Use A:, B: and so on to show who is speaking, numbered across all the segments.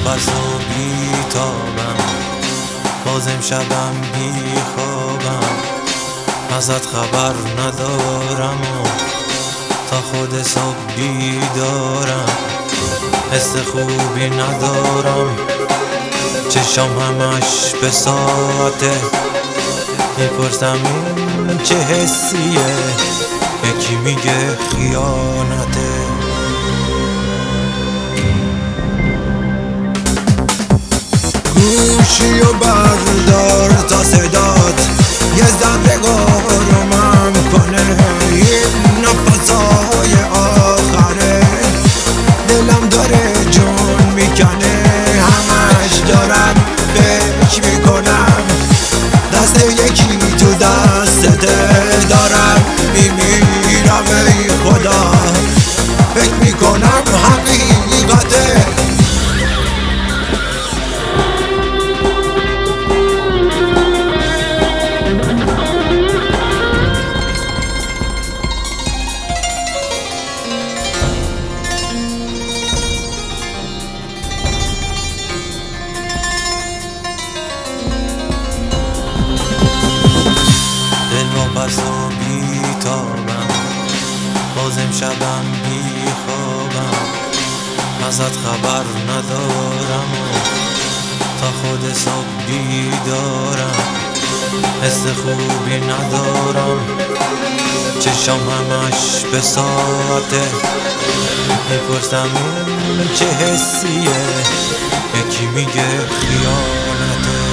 A: پس و بیتابم، باز امشبم بیخوابم، ازت خبر ندارم و تا خود صبح بیدارم. حس خوبی ندارم، چشام همش به ساعته، میپرسم این چه حسیه، یکی میگه خیانته.
B: گوشی و بردار تا صدات یه ذره آرومم کنه، این نفسای آخره دلم داره جون میکنه، همش دارم فکر میکنم دست یکی تو دستته، دارم میمیرم ای خدا، فکر میکنم حقیقته.
A: پس و بیتابم، باز امشبم بیخوابم، ازت خبر ندارم و تا خود صبح بیدارم. حس خوبی ندارم، چشام همش به ساعته، میپرسم این چه حسیه، یکی میگه خیانته.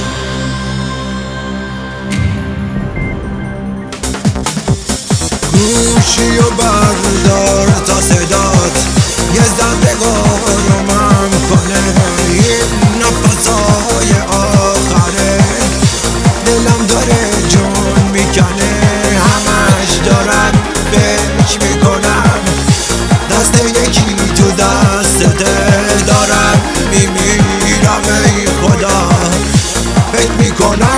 B: گوشی و بردار تا صدات یه ذره آرومم کنه، این نفسای آخره دلم داره جون میکنه، همش دارم فکر میکنم دست یکی تو دسته، دارم میمیرم ای خدا، فکر میکنم